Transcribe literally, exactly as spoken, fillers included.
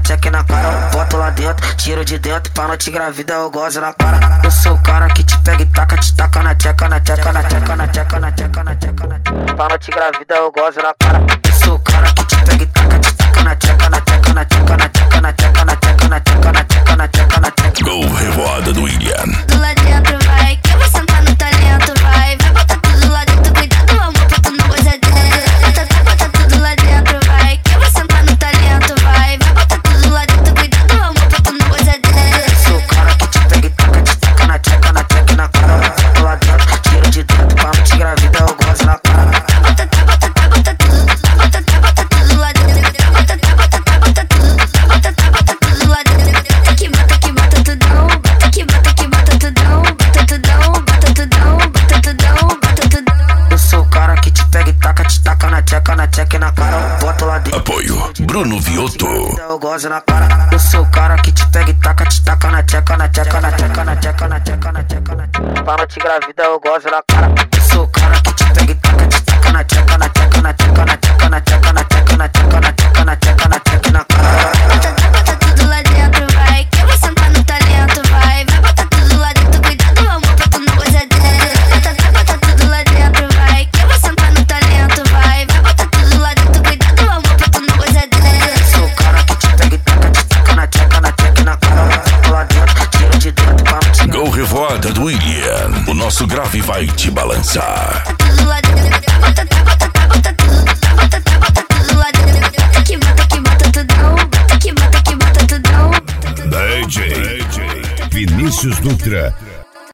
tcheca na cara. Boto lá dentro, tiro de dentro, pra não te engravidar eu gozo na cara. Eu sou o cara que te pega e taca, te taca na tcheca, na tcheca, na tcheca, na tcheca, na tcheca, na tcheca, na tcheca. Pra não te engravidar eu gozo na cara. Eu sou o cara que te pega e taca, te taca na tcheca, na tcheca, na tcheca, na tcheca, na tcheca, na tcheca, na tcheca, na tcheca, na tcheca, na tcheca. Go Revoada do William. Tudo lá dentro vai, que eu vou sentar no talento, vai. Vai botar tudo lá dentro, cuidado amor, pra tu não gozar dentro. Bota, bota tudo lá dentro, vai, que eu vou sentar no talento, vai. Vai botar tudo lá dentro, cuidado amor, pra tu não gozar dentro. Eu sou o cara que te pega e taca, te taca na tcheca, na tcheca, na cara. Boto lá dentro, tiro de dentro, pra não te engravidar eu gozo na cara. Bota, bota, bota tudo, bota, bota tudo lá dentro. Bota, bota, bota tudo, bota, bota tudo lá dentro. Que bota, que bota tudão, bota, que bota, que bota tudão, bota tudão, bota tudão, bota tudão, bota tudão. Eu sou o cara que te pega e taca, te taca na tcheca, na tcheca e na cara. Boto lá dentro. Apoio Bruno Viotto. Eu gozo na cara. Eu sou o cara que te pega e taca, te taca na tcheca, na tcheca, na tcheca, na tcheca, na tcheca, na tcheca, na tcheca. Pra não te engravidar eu gozo na cara. Eu sou o cara que te pega e taca, te taca na tcheca, na tcheca, na tcheca, na tcheca, na tcheca, na tcheca, na tcheca, na tcheca, na tcheca, na tcheca e na cara. Bota, bota tudo lá dentro, vai, que eu vou sentar no talento, vai. Vai botar tudo lá dentro, cuidado amor, pra tu não gozar dentro. Bota, bota tudo lá dentro, vai, que eu vou sentar no talento, vai. Vai botar tudo lá dentro, cuidado amor, pra tu não gozar dentro. Eu sou o cara que te pega e taca, te taca na tcheca, na tcheca e na cara. Boto lá dentro, tiro de dentro, pra não te engravidar. Go Revoada do William. O nosso grave vai te balançar. Tudo lá dentro, bota, bota, bota tudo, bota, bota tudo lá dentro. Que bota, que bota tudão, bota, que bota, que bota tudão. D J Vinícius Dutra.